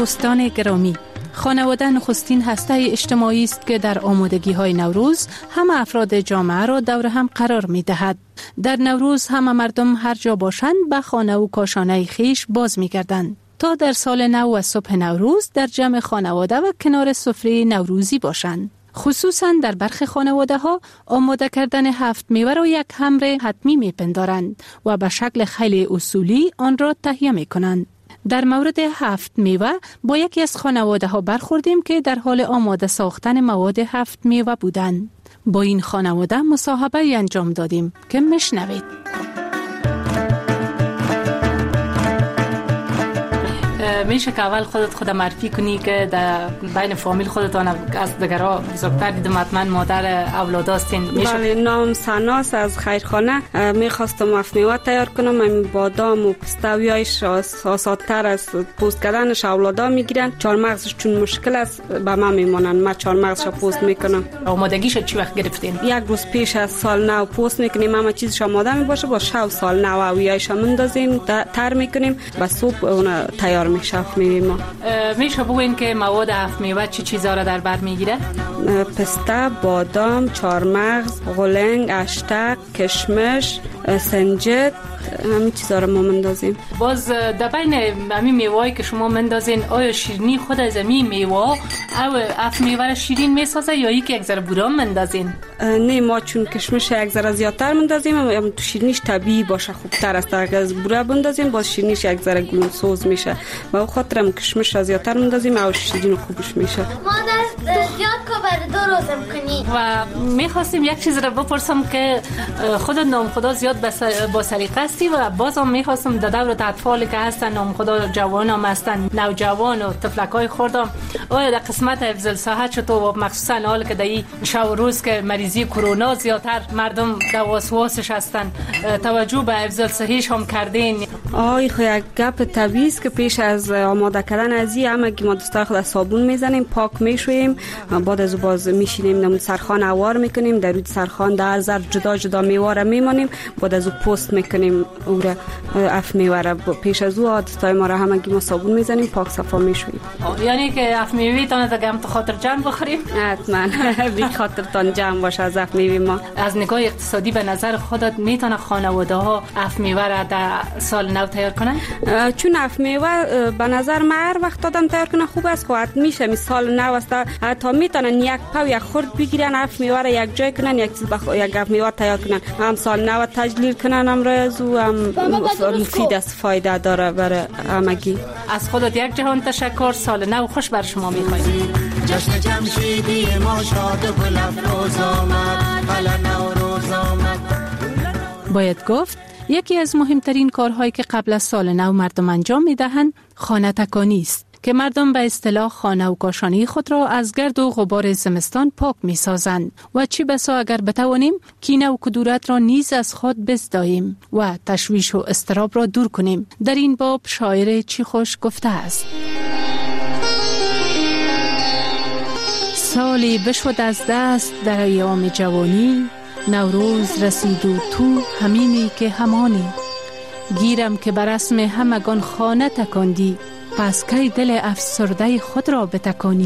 دوستان گرامی، خانواده نخستین هسته اجتماعی است که در آمادگی‌های نوروز همه افراد جامعه را دور هم قرار می‌دهد. در نوروز همه مردم هر جا باشند به خانه و کاشانه خیش باز می‌گردند تا در سال نو و صبح نوروز در جمع خانواده و کنار سفره نوروزی باشند. خصوصا در برخی خانواده ها آماده کردن 7 میوه را یک امر حتمی می‌پندارند و به شکل خیلی اصولی آن را تهیه می‌کنند. در مورد 7 میوه با یکی از خانواده ها برخوردیم که در حال آماده ساختن مواد 7 میوه بودند. با این خانواده مصاحبه انجام دادیم که میشنوید. میشه که اول خود معرفی کنی که در بین فامیل خودتان از دیگرها بزرگتر دیدم حتما مادر اولاد هستین. بله، نام سناس از خیرخانه. میخواستم 7 میوه تیار کنم. این بادام و پستویایش آسادتر از پوست کردنش اولادا میگیرن. چهارمغزش چون مشکل است به من میمونن. من چهارمغزش پوست میکنم. آمادگیش چی وقت گرفتین؟ یک روز پیش از سال نو پوست میکنیم. اما چیزش آماده میباشه با 6 سال نو اویایش مندازیم تر میکنیم و صبح اون تیار میشه. میشه بگوین که مواد 7 میوه چی چیزا را در بر میگیره؟ پسته، بادام، چهارمغز، غلنگ، اشتق، کشمش، سنجد، همین چیزا را ما مندازیم. باز در بین همین میوه‌ای که شما مندازین آیا شیرینی خود از همین میوه او 7 میوه را شیرین میسازه یا یک ذره بوره مندازین؟ نه، ما چون کشمش یک ذره زیادتر مندازیم اما تو شیرینیش طبیعی باشه خوبتر است. اگر از بوره بندازیم باز شیرینیش یک ذره گلوسوز میشه. با خاطرم کشمش را زیادتر مندازیم او شیرین خوبش میشه. مادر زیاد که بر 2 روزم کنی. و میخواستیم یک چیز را بپرسم که خودت نام خدا زیاد با سلیقه هستی و بازم میخواستم در دور اطفالی که هستن نام خدا جوان هم هستن نوجوان و طفلکای خوردم آیا در قسمت حفظ صحت چطور مخصوصا حال که در این شب و روز که مریضی کرونا زیادتر مردم در وسواسش هستن توجه به حفظ صحیش هم کردین؟ خو یک گپ طبیعی است که پیش از آماده کردن از این همه ما دستا خود صابون میزنیم پاک میشویم بعد از باز میشینیم نمون سرخان اوار میکنیم در روی سرخان در زر جدا جدا میوه را میمانیم بعد از پست میکنیم او را 7 میوه را پیش از او دستای ما را همگی ما صابون میزنیم پاک صفا میشویم. یعنی که 7 میوه تان دگم تو خاطر جمع بخوریم؟ حتما بی خاطر تان جمع باشه از 7 میوه ما. از نگاه اقتصادی به نظر خودت میتونه خانواده ها 7 میوه را در سال نو تیار کنن؟ چون 7 میوه به نظر من هر وقت دادم تیار کنه خوب است. خواهد میشه مثال نو است تا میتونن یک پاو یک خورد بگیرن 7 میوه را یک جای کنن یک چیز یک 7 میوه تیار کنن هم سال نو تجلیل کنن امروز و هم مفید است فایده داره برای همگی. از خودت یک جهان تشکر. سال نو خوش بر شما میخوایم. جشن جمشیدی ما شاد و گل افروز آمد حالا نوروز آمد. باید گفت یکی از مهمترین کارهایی که قبل از سال نو مردم انجام میدهند خانه تکانی است که مردم به اصطلاح خانه و کاشانه خود را از گرد و غبار زمستان پاک می سازند و چی بسا اگر بتوانیم کینه و کدورت را نیز از خود بزداییم و تشویش و اضطراب را دور کنیم. در این باب شاعر چی خوش گفته است: سالی بشد از دست در ایام جوانی، نوروز رسید و تو همینی که همانی، گیرم که بر رسم همگان خانه تکاندی، پس کی دل افسرده خود را بتکانی.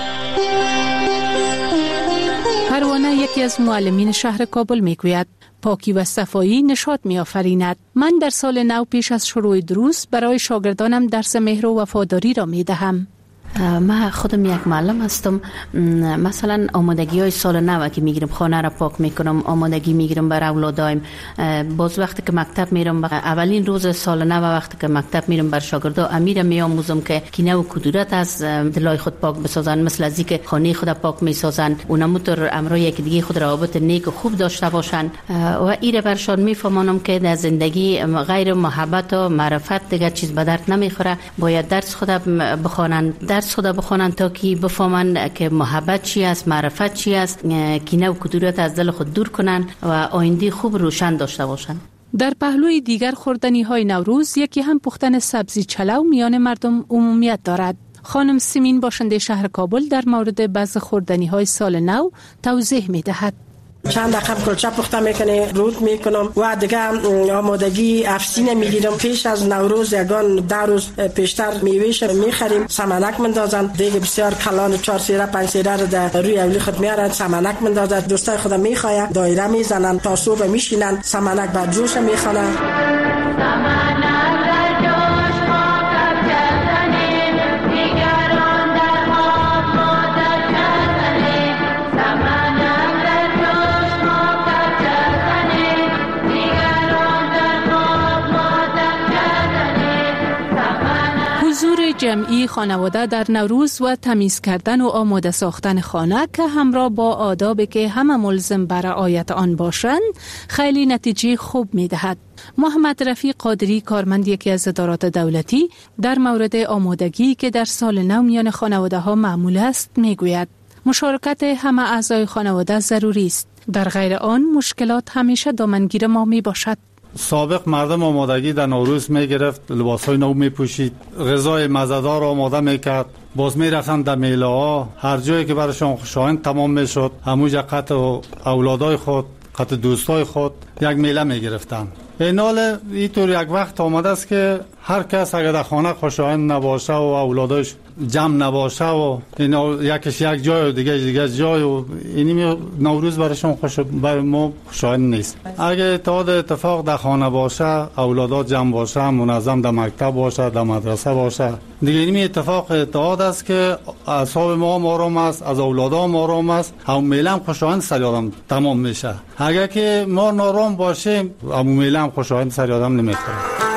پروانه یکی از معلمین شهر کابل میگوید پاکی و صفایی نشاط میآفریند. من در سال نو پیش از شروع دروس برای شاگردانم درس مهر و وفاداری را میدهم. من خودم یک معلم هستم. مثلا آمادگی های سال نو که میگیرم خانه را پاک میکنم، آمادگی میگیرم برای اولادایم. باز وقتی که مکتب میرم اولین روز سال نو وقتی که مکتب میرم بر شاگردا امیرم میآموزم که کینه و کدورت از دلای خود پاک بسازن، مثل از اینکه خانه خود پاک میسازن و نموتر امرای یک دیگه خود روابط نیک و خوب داشته باشن و ایره برشان میفهمانم که در زندگی غیر محبت و معرفت دیگه چیز به درد نمیخوره. باید درس خود بخونن تا که بفهمن که محبت چی است، معرفت چی است، کینه و کدورت از دل خود دور کنن و آینده خوب روشن داشته باشن. در پهلوی دیگر خوردنی های نوروز یکی هم پختن سبزی چلو میان مردم عمومیت دارد. خانم سیمین باشنده شهر کابل در مورد بعض خوردنی های سال نو توضیح می دهد. چند دقیقه کلچه پخته میکنه، رود میکنم و دیگه آمادگی افسینه میگیرم. پیش از نوروز یگان 10 روز پیشتر میوهش میخریم، سمنک مندازن. دیگه بسیار کلان 4 سیره 5 سیره رو در روی اولی خود میارن، سمنک مندازن. دوستای خودم میخواه دایره میزنن تا صبح میشینن، سمنک بر جوش میخوانن. جمعی خانواده در نوروز و تمیز کردن و آماده ساختن خانه که همراه با آدابی که همه ملزم بر رعایت آن باشند خیلی نتیجه خوب می دهد. محمد رفیق قادری، کارمند یکی از ادارات دولتی، در مورد آمادگی که در سال نو میان خانواده ها معمول است می گوید مشارکت همه اعضای خانواده ضروری است. در غیر آن مشکلات همیشه دامنگیر ما می باشد. سابق مردم آمادگی در نوروز میگرفت، لباسای نو میپوشید، غذای مزه‌دار آماده میکرد، باز میرفتن در میله ها، هر جایی که برایشان خوشایند تمام میشد همونجا قطع اولادای خود، قطع دوستای خود یک میله میگرفتن. این حال اینطور یک وقت آمده است که هر کس اگر در خانه خوشایند نباشه و اولادایش جمع نباشه و یکیش یک جای و دیگه جای و اینی نوروز برایشون بر ما خوشایند نیست. اگر اتفاق در خانه باشه، اولادات جمع باشه، منظم در مکتب باشه، در مدرسه باشه، دیگه اینی اتفاق است که اعصاب ما آرام است، از اولادا ما آرام است، هم میلم خوشایند سر آدم تمام میشه. اگر که ما نارام باشیم هم میلم خوشایند سر آدم نمیخوره.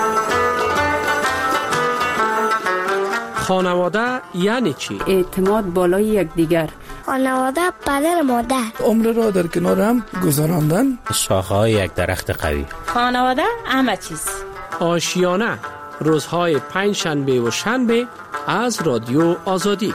خانواده یعنی چی؟ اعتماد بالای یکدیگر. خانواده پدر مادر. عمر را در کنار هم گذراندن. شاخه‌های یک درخت قوی. خانواده همه چیز. آشیانه روزهای 5 شنبه و شنبه از رادیو آزادی.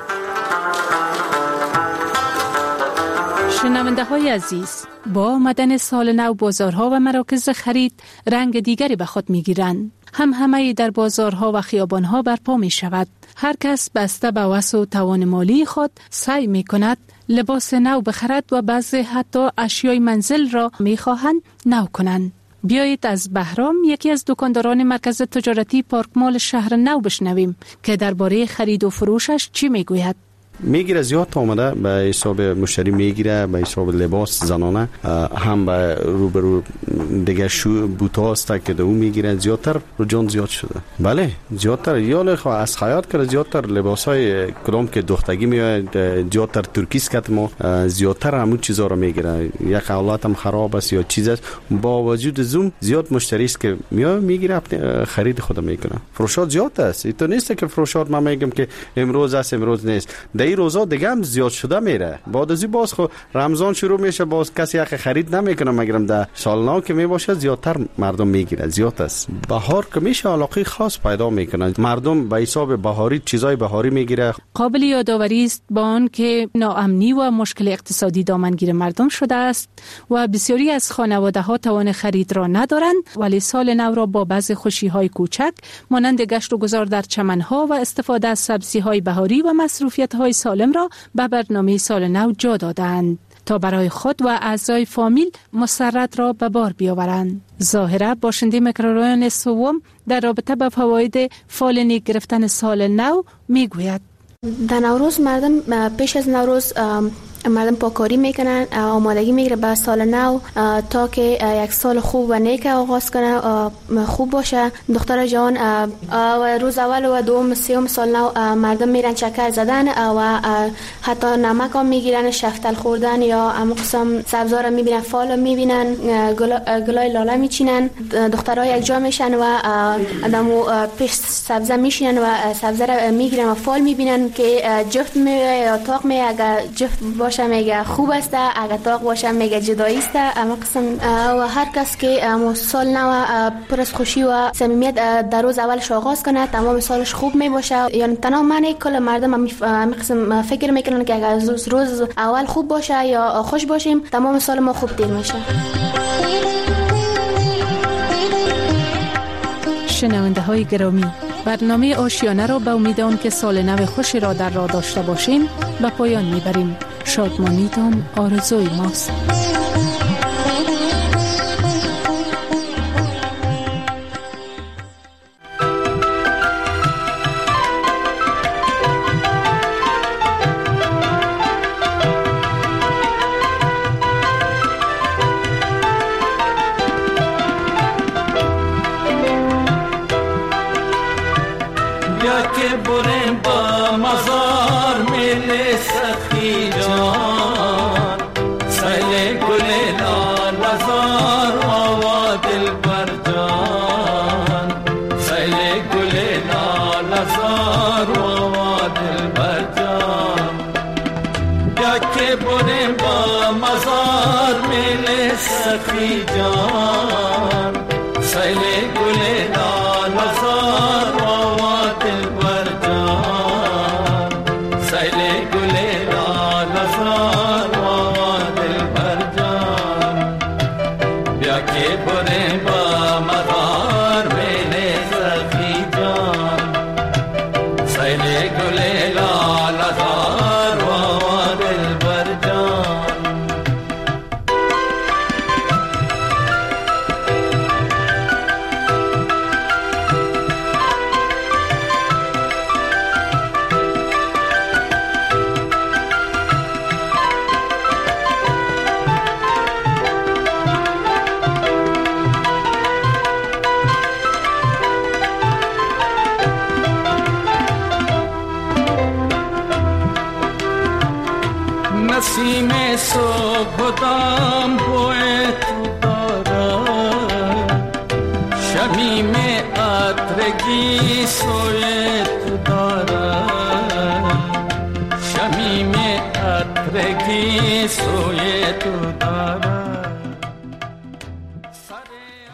شنونده های عزیز، با آمدن سال نو بازارها و مراکز خرید رنگ دیگری به خود می گیرند. همه در بازارها و خیابانها برپا می شود. هر کس بسته به وسع و توان مالی خود سعی می کند لباس نو بخرد و بعضی حتی اشیای منزل را می خواهند نو کنند. بیایید از بهرام، یکی از دکانداران مرکز تجارتی پارک مال شهر نو، بشنویم که درباره خرید و فروشش چی می گوید. میگیره زیاد آمده به حساب مشتری، میگیره به حساب لباس زنانه، هم به روبرو دیگه بوتا است که دو میگیره. زیادتر رجوع زیاد شده. بله زیادتر یال از خیاط کرده، زیادتر لباسای کلام که دختگی میاد، زیادتر ترکیست که ما زیادتر همون چیزا رو میگیره. یک اولاد هم خراب است یا چیز است، با وجود زوم زیاد مشتری است که میگیره خرید خود میکنه. فروشات زیاد است. این تو نیست که فروشات ما میگم که امروز است امروز نیست. این روزا دیگه هم زیاد شده میره. بعد از این باز خو رمضان شروع میشه، باز کسی یک خرید نمیکنه، مگرم در سال نو که میباشه زیادتر مردم میگیره. زیاد است. بهار که میشه علاقه خاص پیدا میکنه، مردم به حساب بهاری چیزای بهاری میگیره. قابل یادآوری است با آن که ناامنی و مشکل اقتصادی دامنگیر مردم شده است و بسیاری از خانواده ها توان خرید را ندارند، ولی سال نو را با بعض خوشی های کوچک مانند گشت و گذار در چمن ها و استفاده از سبزی های بهاری و مصروفیت های سالم را به برنامه سال نو جا دادند تا برای خود و اعضای فامیل مسرت را به بار بیاورند. ظاهرا باشنده میکرورایون سوم در رابطه با فواید فالنی گرفتن سال نو میگوید. در نوروز مردم پیش از نوروز مردم پاکاری میکنن، آمادگی میگیره به سال نو تا که یک سال خوب و نیک آغاز کنه، خوب باشه. دختر جوان و روز اول و دوم سوم سال نو مردم میرن چکر زدن و حتی نمک هم میگیرن، شفتل خوردن یا هم قسم سبزا را میبینن، فال میبینن، گلای لاله میچینن. دخترها یک جا میشن و آدمو پیش سبزه میشینن و سبزه را میگیرن و فال میبینن که جفت میگه یا تاق میگه. اگر جفت باشه میگه خوب است، اگر تاق باشه میگه جدایی است. اما قسم و هر کس که سال نو پر از خوشی و صمیمیت در روز اولش آغاز کنه تمام سالش خوب می باشه. یعنی تمام معنی کل مردم هم قسم فکر میکنن که اگر روز اول خوب باشه یا خوش باشیم تمام سال ما خوب دیر میشه. شنونده های گرامی، برنامه آشیانه را به امید آن که سال نو خوشی را در راه داشته باشیم به پایان میبریم. شادمانیتان آرزوی ماست. که بریم با مزار میل سخی جان سیل گل لال زار آوا دل بر جان سیل گل لال زار آوا دل بر جان بیا که بریم با مزار میل سخی جان سیل گل لال زار آوا دل بر جان سیل گل لال زار آوا دل بر جان بیا که بریم با مزار میل سخی جان سیل گل لال زار آوا دل بر جان نسیم صبح دام بوی تو دارد شمیم عطرگی سوی تو دارد شمیم عطرگی سوی تو دارد